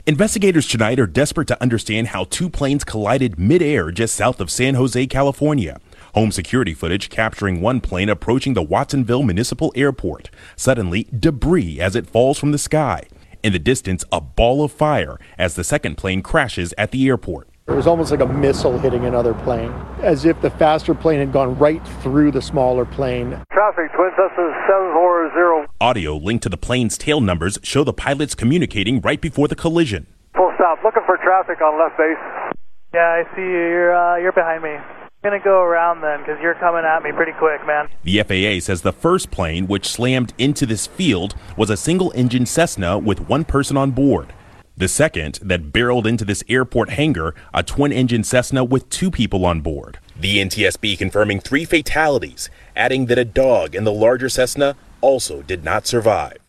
Investigators tonight are desperate to understand how two planes collided midair just south of San Jose, California. Home security footage capturing one plane approaching the Watsonville Municipal Airport. Suddenly, debris as it falls from the sky. In the distance, a ball of fire as the second plane crashes at the airport. It was almost like a missile hitting another plane, as if the faster plane had gone right through the smaller plane. Traffic, Twin Cessna 740. Audio linked to the plane's tail numbers show the pilots communicating right before the collision. Full stop, looking for traffic on left base. Yeah, I see you. You're behind me. I'm going to go around then because you're coming at me pretty quick, man. The FAA says the first plane, which slammed into this field, was a single-engine Cessna with one person on board. The second, that barreled into this airport hangar, a twin-engine Cessna with two people on board. The NTSB confirming 3 fatalities, adding that a dog in the larger Cessna also did not survive.